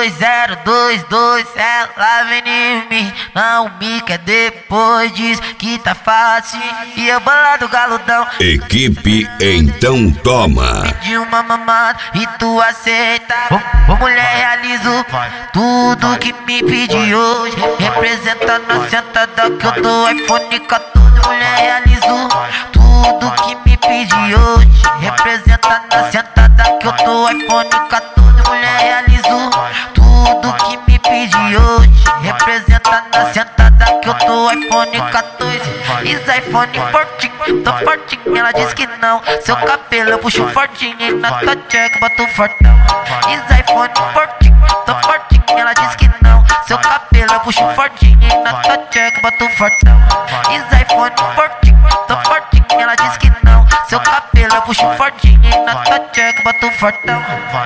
2022, ela vem em mim, não me quer depois, diz que tá fácil. E eu bolado galudão. Equipe Então Toma. Pedi uma mamada e tu aceita. Ô mulher, realizo tudo que me pedi hoje. Representando a sentada que eu dou iPhone 14. Mulher, realizo tudo que me pedi hoje. Representando a sentada que eu dou iPhone 14. Mulher, realizo tudo que me pedi hoje. Representando a sentada que eu dou iPhone 14. Is iPhone fortinho, tô fortinho. Ela diz que não. Seu cabelo eu puxo fortinho. E na tua check boto fortão. Is iPhone fortinho, tô fortinho. Ela diz que não. Seu cabelo eu puxo fortinho. E na tua check boto fortão. Is iPhone fortinho, tô fortinho. Ela diz que não. Seu cabelo eu puxo fortinho. E na tua check boto fortão.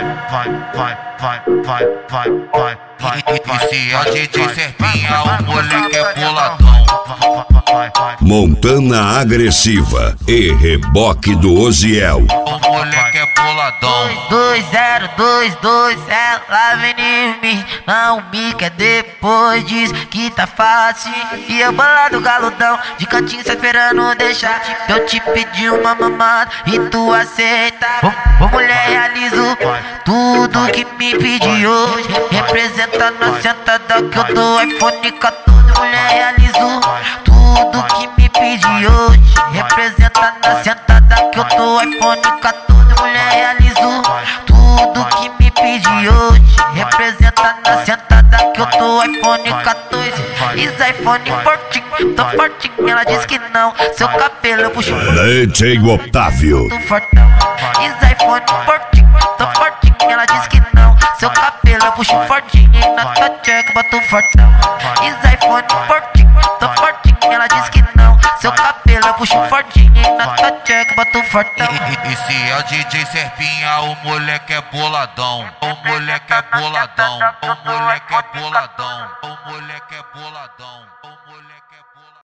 E se é DJ Serpinha, o moleque é boladão. Montana Agressiva e Reboque do Oziel. O moleque é boladão. 2022, ela vem em mim, não me quer depois, diz que tá fácil. E eu bolado galudão, de cantinho só esperando deixar. Eu te pedi uma mamada e tu aceita. Ô mulher, realizo tudo que me pedi hoje. Representando a sentada que eu dou iPhone 14. Mulher, realizo tudo que me pedi hoje. Representando a sentada que eu dou iPhone 14. Mulher, realizo tudo que me pedi hoje. Representando a sentada que eu dou iPhone 14. Is iPhone fortinho, tô fortinho. Ela diz que não. Seu cabelo eu puxo DJ Otávio. tô fortão. Is iPhone fortinho, tô fortinho. Ela diz que não. Seu cabelo eu puxo fortinho. E na tua check boto fortão. Is iPhone fortinho, tô fortinho. Ela diz que não. Seu cabelo eu puxo fortinho. E na tua check boto fortão. E se é DJ Serpinha, o moleque é boladão. O moleque é boladão. O moleque é boladão. O moleque é boladão.